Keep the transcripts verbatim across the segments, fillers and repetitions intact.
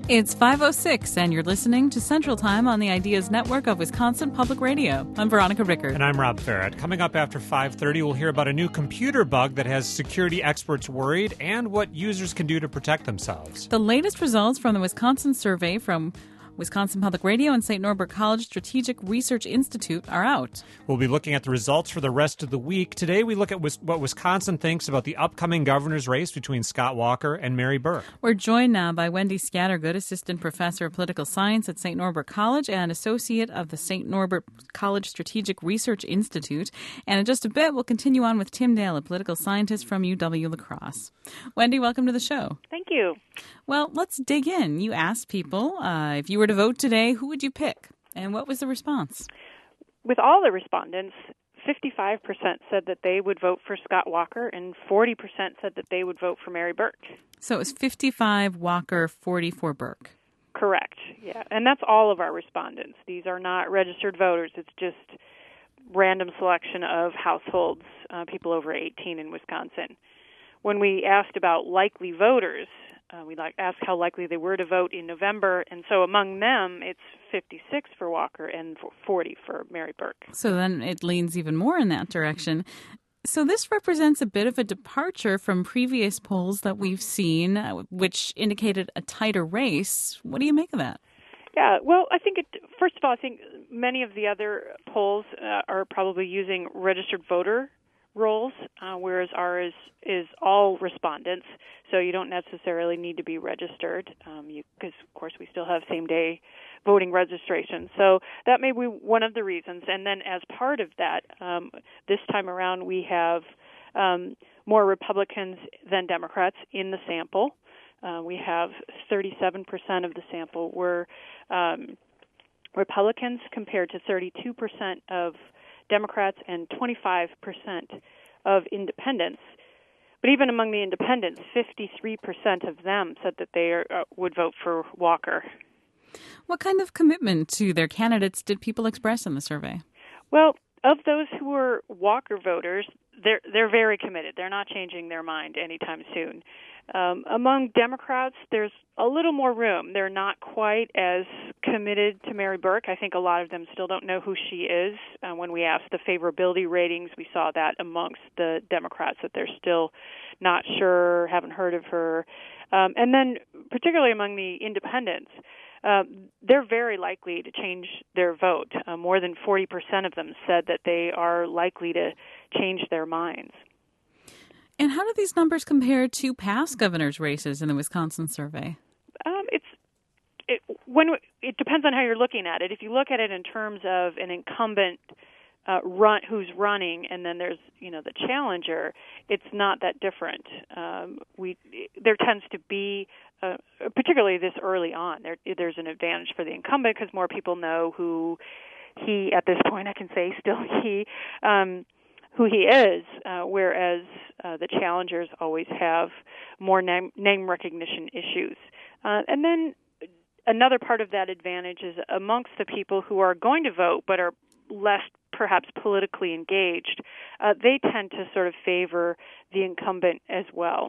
It's five oh six, and you're listening to Central Time on the Ideas Network of Wisconsin Public Radio. I'm Veronica Rickert. And I'm Rob Farrett. Coming up after five thirty, we'll hear about a new computer bug that has security experts worried and what users can do to protect themselves. The latest results from the Wisconsin survey from Wisconsin Public Radio and Saint Norbert College Strategic Research Institute are out. We'll be looking at the results for the rest of the week. Today, we look at what Wisconsin thinks about the upcoming governor's race between Scott Walker and Mary Burke. We're joined now by Wendy Scattergood, Assistant Professor of Political Science at Saint Norbert College and Associate of the Saint Norbert College Strategic Research Institute. And in just a bit, we'll continue on with Tim Dale, a political scientist from U W-La Crosse. Wendy, welcome to the show. Thank you. Well, let's dig in. You asked people, uh, if you were to vote today, who would you pick? And what was the response? With all the respondents, fifty-five percent said that they would vote for Scott Walker and forty percent said that they would vote for Mary Burke. So it was fifty-five Walker, forty-four Burke. Correct, yeah. And that's all of our respondents. These are not registered voters. It's just random selection of households, uh, people over eighteen in Wisconsin. When we asked about likely voters, uh, we like asked how likely they were to vote in November, and so among them, it's fifty-six for Walker and forty for Mary Burke. So then it leans even more in that direction. So this represents a bit of a departure from previous polls that we've seen, uh, which indicated a tighter race. What do you make of that? Yeah, well, I think, it, first of all, I think many of the other polls uh, are probably using registered voter rolls, uh, whereas ours is all respondents, so you don't necessarily need to be registered, um, because, of course, we still have same-day voting registration. So that may be one of the reasons. And then as part of that, um, this time around we have um, more Republicans than Democrats in the sample. Uh, we have thirty-seven percent of the sample were um, Republicans compared to thirty-two percent of Democrats and twenty-five percent of independents. But even among the independents, fifty-three percent of them said that they are, uh, would vote for Walker. What kind of commitment to their candidates did people express in the survey? Well, of those who were Walker voters, they're they're very committed. They're not changing their mind anytime soon. Um, among Democrats, there's a little more room. They're not quite as committed to Mary Burke. I think a lot of them still don't know who she is. Uh, when we asked the favorability ratings, we saw that amongst the Democrats, that they're still not sure, haven't heard of her. Um, and then particularly among the independents, uh, they're very likely to change their vote. Uh, more than forty percent of them said that they are likely to change their minds. And how do these numbers compare to past governor's races in the Wisconsin survey? Um, it's it, when it depends on how you're looking at it. If you look at it in terms of an incumbent uh, run who's running, and then there's you know the challenger, it's not that different. Um, we there tends to be, uh, particularly this early on, there there's an advantage for the incumbent because more people know who he at this point. I can say still he. Um, who he is, uh, whereas uh, the challengers always have more name, name recognition issues. Uh, and then another part of that advantage is amongst the people who are going to vote but are less perhaps politically engaged, uh, they tend to sort of favor the incumbent as well.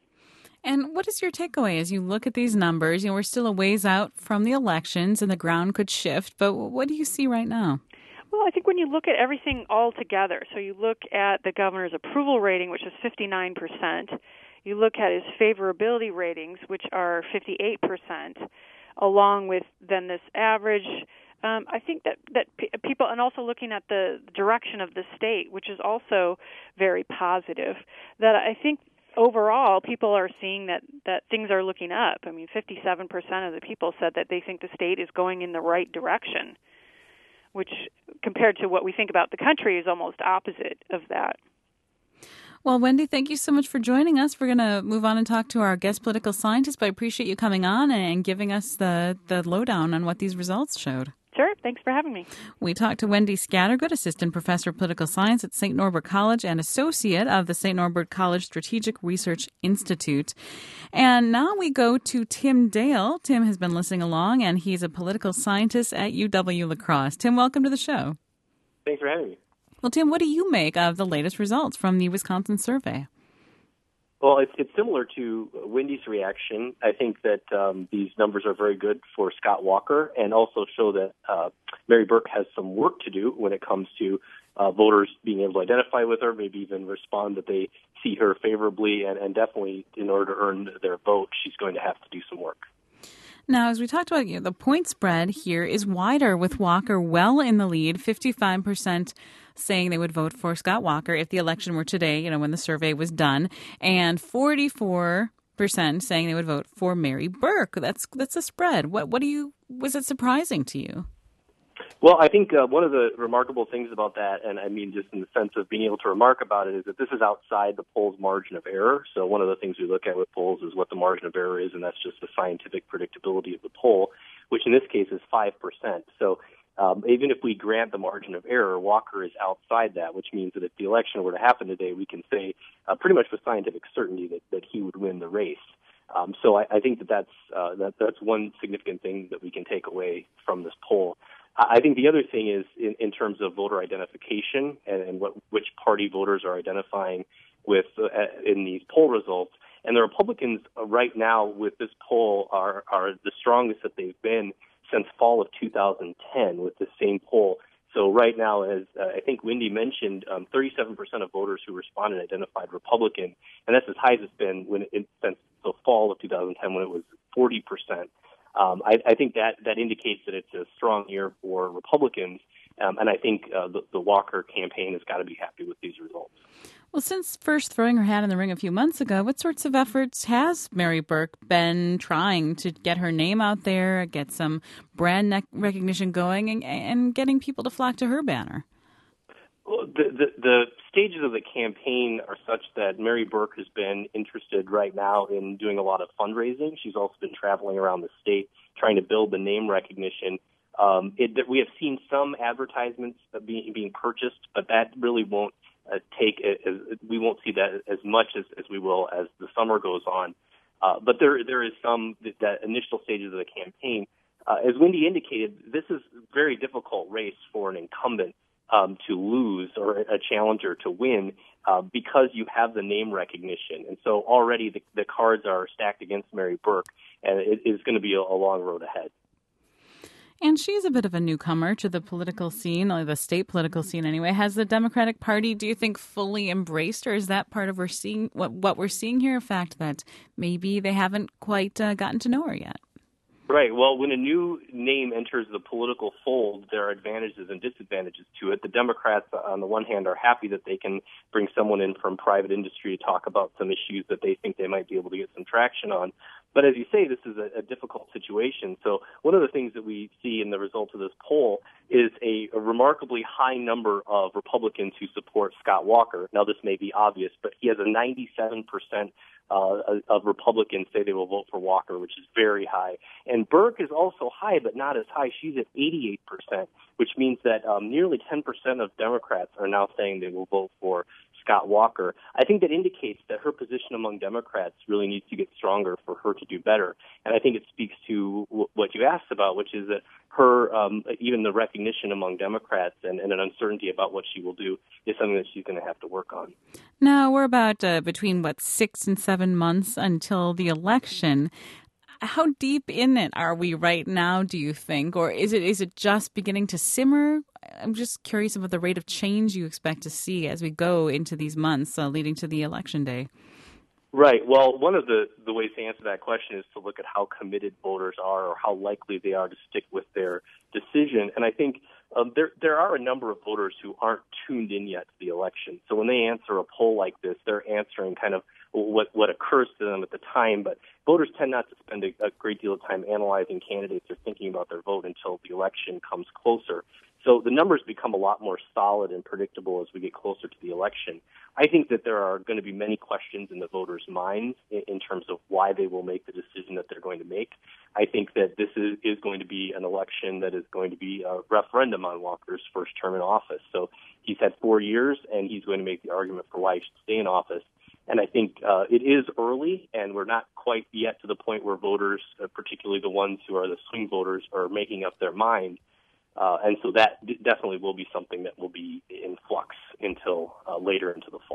And what is your takeaway as you look at these numbers? You know, we're still a ways out from the elections and the ground could shift, but what do you see right now? Well, I think when you look at everything all together, so you look at the governor's approval rating, which is fifty-nine percent, you look at his favorability ratings, which are fifty-eight percent, along with then this average, um, I think that, that p- people, and also looking at the direction of the state, which is also very positive, that I think overall people are seeing that, that things are looking up. I mean, fifty-seven percent of the people said that they think the state is going in the right direction, which compared to what we think about the country is almost opposite of that. Well, Wendy, thank you so much for joining us. We're going to move on and talk to our guest political scientist, but I appreciate you coming on and giving us the, the lowdown on what these results showed. Sure. Thanks for having me. We talked to Wendy Scattergood, Assistant Professor of Political Science at Saint Norbert College and Associate of the Saint Norbert College Strategic Research Institute. And now we go to Tim Dale. Tim has been listening along, and he's a political scientist at U W-La Crosse. Tim, welcome to the show. Thanks for having me. Well, Tim, what do you make of the latest results from the Wisconsin survey? Well, it's, it's similar to Wendy's reaction. I think that um, these numbers are very good for Scott Walker and also show that uh, Mary Burke has some work to do when it comes to uh, voters being able to identify with her, maybe even respond that they see her favorably, and, and definitely in order to earn their vote, she's going to have to do some work. Now, as we talked about, you know, the point spread here is wider with Walker well in the lead, fifty-five percent saying they would vote for Scott Walker if the election were today, you know, when the survey was done, and forty-four percent saying they would vote for Mary Burke. That's that's a spread. What what do you was it surprising to you? Well, I think uh, one of the remarkable things about that, and I mean just in the sense of being able to remark about it, is that this is outside the poll's margin of error. So one of the things we look at with polls is what the margin of error is, and that's just the scientific predictability of the poll, which in this case is five percent. So um, even if we grant the margin of error, Walker is outside that, which means that if the election were to happen today, we can say uh, pretty much with scientific certainty that, that he would win the race. Um, so I, I think that that's, uh, that that's one significant thing that we can take away from this poll. I think the other thing is in, in terms of voter identification and, and what which party voters are identifying with uh, in these poll results. And the Republicans uh, right now with this poll are, are the strongest that they've been since fall of two thousand ten with the same poll. So right now, as uh, I think Wendy mentioned, um, thirty-seven percent of voters who responded identified Republican, and that's as high as it's been when it, since the fall of two thousand ten when it was forty percent. Um, I, I think that, that indicates that it's a strong year for Republicans, um, and I think uh, the, the Walker campaign has got to be happy with these results. Well, since first throwing her hat in the ring a few months ago, what sorts of efforts has Mary Burke been trying to get her name out there, get some brand recognition going, and, and getting people to flock to her banner? Well, the, the, the stages of the campaign are such that Mary Burke has been interested right now in doing a lot of fundraising. She's also been traveling around the state trying to build the name recognition. Um, it, we have seen some advertisements being, being purchased, but that really won't uh, take, as, we won't see that as much as, as we will as the summer goes on. Uh, but there there is some, that initial stages of the campaign. Uh, as Wendy indicated, this is a very difficult race for an incumbent Um, to lose or a challenger to win uh, because you have the name recognition. And so already the, the cards are stacked against Mary Burke, and it is going to be a, a long road ahead. And she's a bit of a newcomer to the political scene, or the state political scene anyway. Has the Democratic Party, do you think, fully embraced, or is that part of we're seeing, what, what we're seeing here a fact that maybe they haven't quite uh, gotten to know her yet? Right. Well, when a new name enters the political fold, there are advantages and disadvantages to it. The Democrats, on the one hand, are happy that they can bring someone in from private industry to talk about some issues that they think they might be able to get some traction on. But as you say, this is a, a difficult situation. So one of the things that we see in the results of this poll is a, a remarkably high number of Republicans who support Scott Walker. Now, this may be obvious, but he has a ninety-seven percent uh, of Republicans say they will vote for Walker, which is very high. And Burke is also high, but not as high. She's at eighty-eight percent, which means that um, nearly ten percent of Democrats are now saying they will vote for Scott Walker. I think that indicates that her position among Democrats really needs to get stronger for her to do better. And I think it speaks to w- what you asked about, which is that her, um, even the recognition among Democrats and, and an uncertainty about what she will do is something that she's going to have to work on. Now, we're about uh, between, what, six and seven months until the election. How deep in it are we right now, do you think? Or is it is it just beginning to simmer? I'm just curious about the rate of change you expect to see as we go into these months uh, leading to the election day. Right. Well, one of the, the ways to answer that question is to look at how committed voters are or how likely they are to stick with their decision. And I think um, there there are a number of voters who aren't tuned in yet to the election. So when they answer a poll like this, they're answering kind of what what occurs to them at the time. But voters tend not to spend a, a great deal of time analyzing candidates or thinking about their vote until the election comes closer. So the numbers become a lot more solid and predictable as we get closer to the election. I think that there are going to be many questions in the voters' minds in, in terms of why they will make the decision that they're going to make. I think that this is, is going to be an election that is going to be a referendum on Walker's first term in office. So he's had four years, and he's going to make the argument for why he should stay in office. And I think uh, it is early, and we're not quite yet to the point where voters, uh, particularly the ones who are the swing voters, are making up their mind. Uh, and so that d- definitely will be something that will be in flux until uh, later into the fall.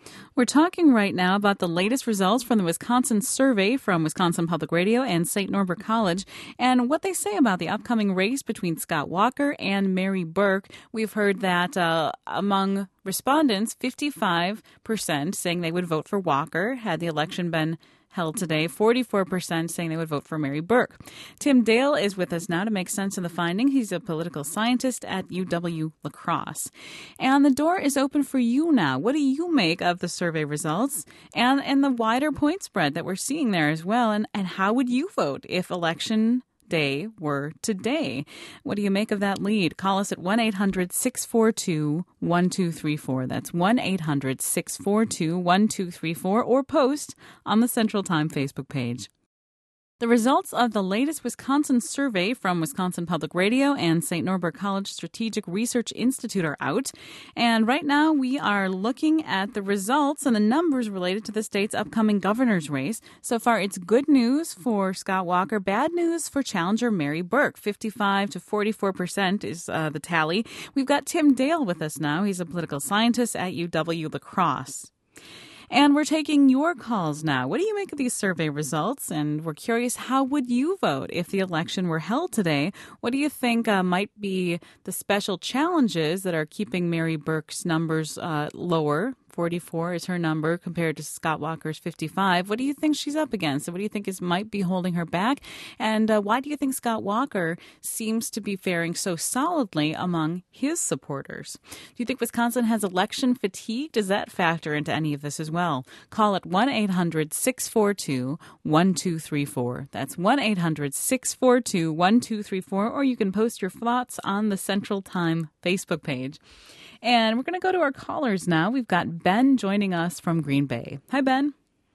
We're talking right now about the latest results from the Wisconsin survey from Wisconsin Public Radio and Saint Norbert College and what they say about the upcoming race between Scott Walker and Mary Burke. We've heard that uh, among respondents, fifty-five percent saying they would vote for Walker had the election been held today, forty-four percent saying they would vote for Mary Burke. Tim Dale is with us now to make sense of the finding. He's a political scientist at U W-La Crosse. And the door is open for you now. What do you make of the survey results and, and the wider point spread that we're seeing there as well? And, and how would you vote if election day were today? What do you make of that lead? Call us at one eight hundred six four two one two three four. That's one eight hundred six four two one two three four, or post on the Central Time Facebook page. The results of the latest Wisconsin survey from Wisconsin Public Radio and Saint Norbert College Strategic Research Institute are out. And right now we are looking at the results and the numbers related to the state's upcoming governor's race. So far, it's good news for Scott Walker, bad news for challenger Mary Burke. fifty-five to forty-four percent is uh, the tally. We've got Tim Dale with us now. He's a political scientist at U W-La Crosse. And we're taking your calls now. What do you make of these survey results? And we're curious, how would you vote if the election were held today? What do you think uh, might be the special challenges that are keeping Mary Burke's numbers uh, lower? forty-four is her number compared to Scott Walker's fifty-five. What do you think she's up against? And what do you think is might be holding her back? And uh, why do you think Scott Walker seems to be faring so solidly among his supporters? Do you think Wisconsin has election fatigue? Does that factor into any of this as well? Call at one eight hundred six four two one two three four. That's one eight hundred six four two one two three four, or you can post your thoughts on the Central Time Facebook page. And we're going to go to our callers now. We've got Ben joining us from Green Bay. Hi, Ben.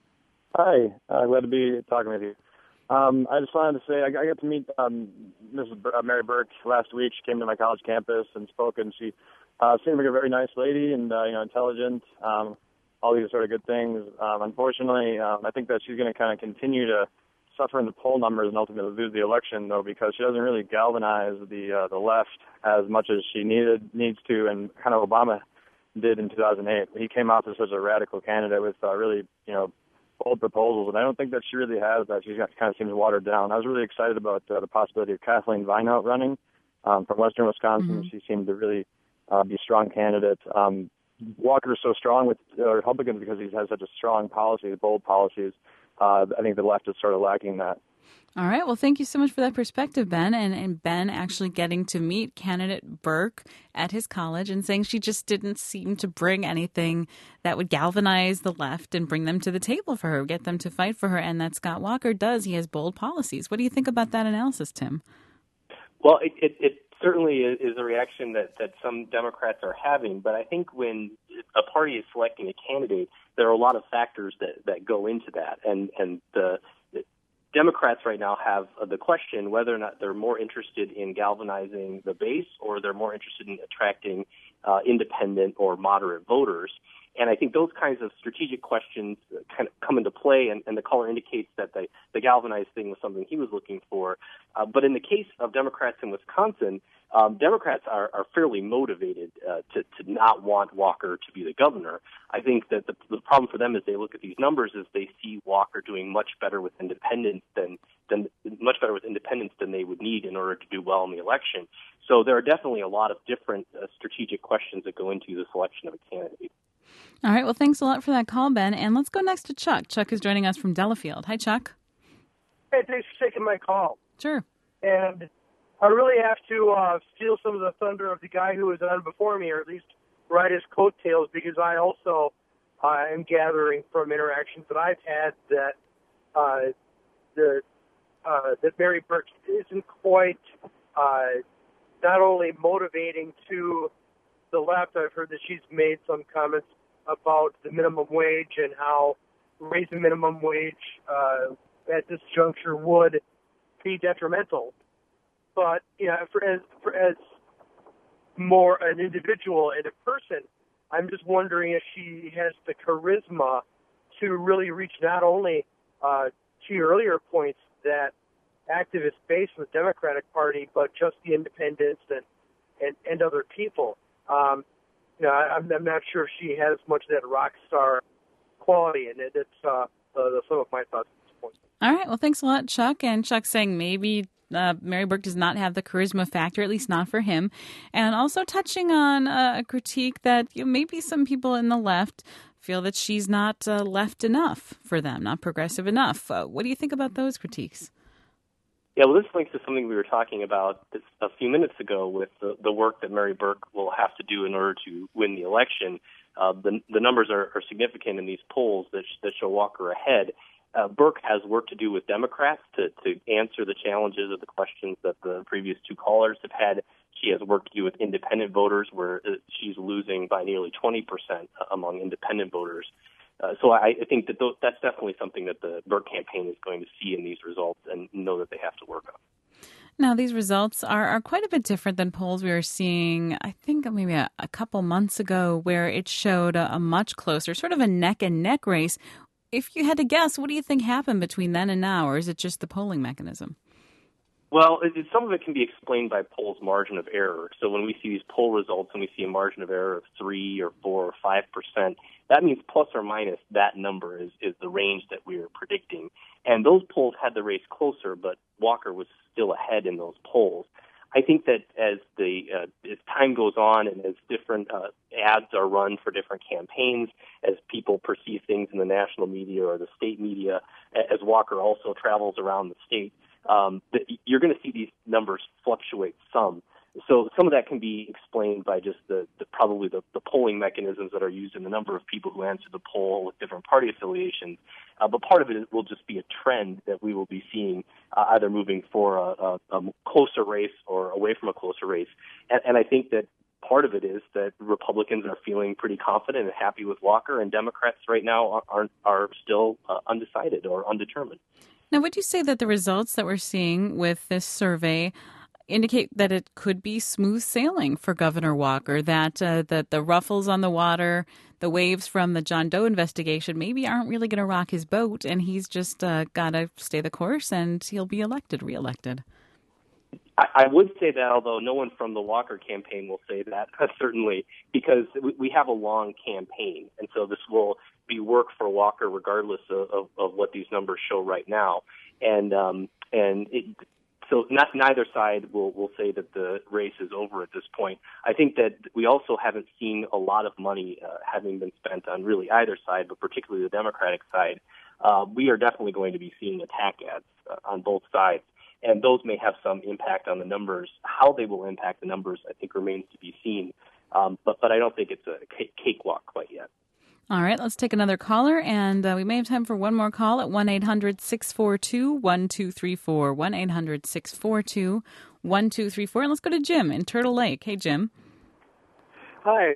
Hi. Uh, glad to be talking with you. Um, I just wanted to say I, I got to meet um, Missus B- uh, Mary Burke last week. She came to my college campus and spoke, and she uh, seemed like a very nice lady and uh, you know intelligent. Um, all these sort of good things. Um, unfortunately, um, I think that she's going to kind of continue to suffer in the poll numbers and ultimately lose the election, though, because she doesn't really galvanize the uh, the left as much as she needed needs to, and kind of Obama did in two thousand eight. He came out as such a radical candidate with uh, really, you know, bold proposals, and I don't think that she really has that. She kind of seems watered down. I was really excited about uh, the possibility of Kathleen Vineout running um, from Western Wisconsin. Mm-hmm. She seemed to really uh, be a strong candidate. Um, Walker is so strong with uh, Republicans because he has such a strong policy, bold policies. Uh, I think the left is sort of lacking that. All right. Well, thank you so much for that perspective, Ben. And, and Ben actually getting to meet candidate Burke at his college and saying she just didn't seem to bring anything that would galvanize the left and bring them to the table for her, get them to fight for her. And that Scott Walker does. He has bold policies. What do you think about that analysis, Tim? Well, it, it, it certainly is a reaction that, that some Democrats are having. But I think when a party is selecting a candidate, there are a lot of factors that, that go into that. And, and the Democrats right now have the question whether or not they're more interested in galvanizing the base or they're more interested in attracting uh, independent or moderate voters. And I think those kinds of strategic questions kind of come into play, and, and the caller indicates that the, the galvanized thing was something he was looking for. Uh, but in the case of Democrats in Wisconsin, um, Democrats are, are fairly motivated uh, to, to not want Walker to be the governor. I think that the, the problem for them as they look at these numbers is they see Walker doing much better with independents than, than much better with independents than they would need in order to do well in the election. So there are definitely a lot of different uh, strategic questions that go into the selection of a candidate. All right. Well, thanks a lot for that call, Ben. And let's go next to Chuck. Chuck is joining us from Delafield. Hi, Chuck. Hey, thanks for taking my call. Sure. And I really have to uh, steal some of the thunder of the guy who was on before me, or at least ride his coattails, because I also uh, am gathering from interactions that I've had that uh, the uh, that Mary Burke isn't quite uh, not only motivating to the left. I've heard that she's made some comments about the minimum wage and how raising minimum wage uh, at this juncture would be detrimental. But you know, for as for as more an individual and a person, I'm just wondering if she has the charisma to really reach not only uh, to your earlier points that activist base in the Democratic Party, but just the independents and and, and other people. Um, you know, I, I'm, I'm not sure if she has much of that rock star quality in it. It's uh, uh, some of my thoughts at this point. All right. Well, thanks a lot, Chuck. And Chuck's saying maybe uh, Mary Burke does not have the charisma factor, at least not for him. And also touching on uh, a critique that you know, maybe some people in the left feel that she's not uh, left enough for them, not progressive enough. Uh, what do you think about those critiques? Yeah, well, this links to something we were talking about this, a few minutes ago with the, the work that Mary Burke will have to do in order to win the election. Uh, the, the numbers are, are significant in these polls that, that show Walker ahead. Uh, Burke has work to do with Democrats to, to answer the challenges of the questions that the previous two callers have had. She has work to do with independent voters, where she's losing by nearly twenty percent among independent voters. Uh, so I, I think that th- that's definitely something that the Burke campaign is going to see in these results and know that they have to work on. Now, these results are, are quite a bit different than polls we were seeing, I think, maybe a, a couple months ago, where it showed a, a much closer, sort of a neck-and-neck race. If you had to guess, what do you think happened between then and now, or is it just the polling mechanism? Well, it, some of it can be explained by polls' margin of error. So when we see these poll results and we see a margin of error of three or four or five percent, that means plus or minus that number is, is the range that we are predicting. And those polls had the race closer, but Walker was still ahead in those polls. I think that as the uh, as time goes on and as different uh, ads are run for different campaigns, as people perceive things in the national media or the state media, as Walker also travels around the state, um, the, you're going to see these numbers fluctuate some. So some of that can be explained by just the, the probably the, the polling mechanisms that are used in the number of people who answer the poll with different party affiliations. Uh, but part of it will just be a trend that we will be seeing uh, either moving for a, a, a closer race or away from a closer race. And, and I think that part of it is that Republicans are feeling pretty confident and happy with Walker, and Democrats right now are, are, are still uh, undecided or undetermined. Now, would you say that the results that we're seeing with this survey indicate that it could be smooth sailing for Governor Walker, that uh, that the ruffles on the water, the waves from the John Doe investigation maybe aren't really going to rock his boat, and he's just uh, got to stay the course and he'll be elected, reelected? I, I would say that, although no one from the Walker campaign will say that, certainly, because we, we have a long campaign, and so this will be work for Walker regardless of, of, of what these numbers show right now. And um, and it, so not neither side will, will say that the race is over at this point. I think that we also haven't seen a lot of money uh, having been spent on really either side, but particularly the Democratic side. Uh, we are definitely going to be seeing attack ads uh, on both sides, and those may have some impact on the numbers. How they will impact the numbers, I think, remains to be seen. Um, but, but I don't think it's a cakewalk quite yet. All right, let's take another caller, and uh, we may have time for one more call at one eight hundred six four two one two three four, one eight hundred six four two one two three four. And let's go to Jim in Turtle Lake. Hey, Jim. Hi.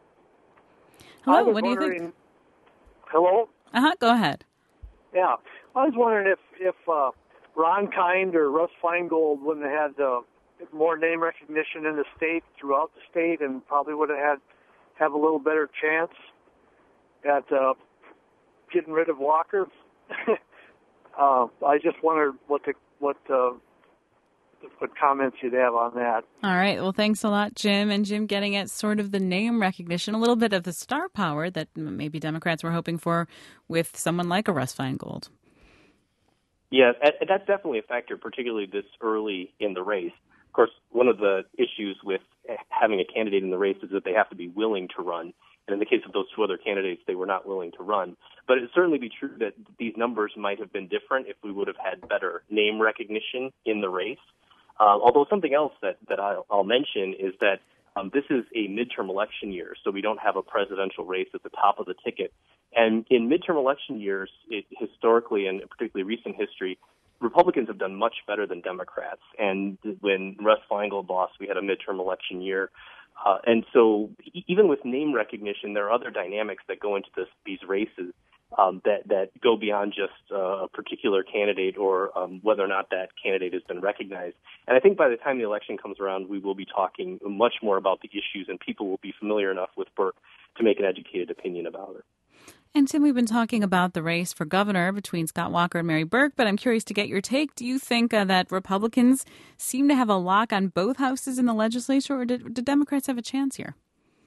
Hello, what do you think? Hello? Uh-huh, go ahead. Yeah, I was wondering if, if uh, Ron Kind or Russ Feingold wouldn't have had uh, more name recognition in the state, throughout the state, and probably would have had have a little better chance at uh, getting rid of Walker. uh, I just wondered what the what uh, what comments you'd have on that. All right. Well, thanks a lot, Jim. And Jim getting at sort of the name recognition, a little bit of the star power that maybe Democrats were hoping for with someone like a Russ Feingold. Yeah, that's definitely a factor, particularly this early in the race. Of course, one of the issues with having a candidate in the race is that they have to be willing to run. And in the case of those two other candidates, they were not willing to run. But it'd certainly be true that these numbers might have been different if we would have had better name recognition in the race. Uh, although something else that, that I'll, I'll mention is that um, this is a midterm election year, so we don't have a presidential race at the top of the ticket. And in midterm election years, it, historically and particularly recent history, Republicans have done much better than Democrats. And when Russ Feingold lost, we had a midterm election year. Uh, and so even with name recognition, there are other dynamics that go into this, these races um, that, that go beyond just uh, a particular candidate or um, whether or not that candidate has been recognized. And I think by the time the election comes around, we will be talking much more about the issues, and people will be familiar enough with Burke to make an educated opinion about it. And Tim, we've been talking about the race for governor between Scott Walker and Mary Burke, but I'm curious to get your take. Do you think uh, that Republicans seem to have a lock on both houses in the legislature, or did, did Democrats have a chance here?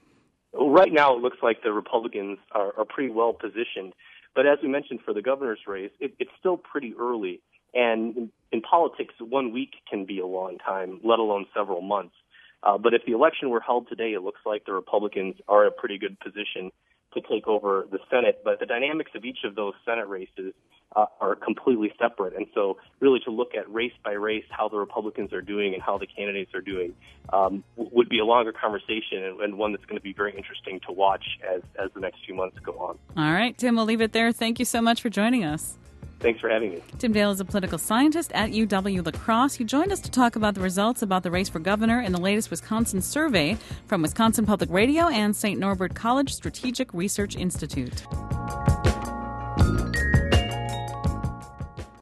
Right now, it looks like the Republicans are, are pretty well positioned. But as we mentioned for the governor's race, it, it's still pretty early. And in, in politics, one week can be a long time, let alone several months. Uh, but if the election were held today, it looks like the Republicans are in a pretty good position to take over the Senate. But the dynamics of each of those Senate races uh, are completely separate. And so really to look at race by race how the Republicans are doing and how the candidates are doing um, would be a longer conversation and, and one that's going to be very interesting to watch as, as the next few months go on. All right, Tim, we'll leave it there. Thank you so much for joining us. Thanks for having me. Tim Dale is a political scientist at U W-La Crosse. He joined us to talk about the results about the race for governor in the latest Wisconsin survey from Wisconsin Public Radio and Saint Norbert College Strategic Research Institute.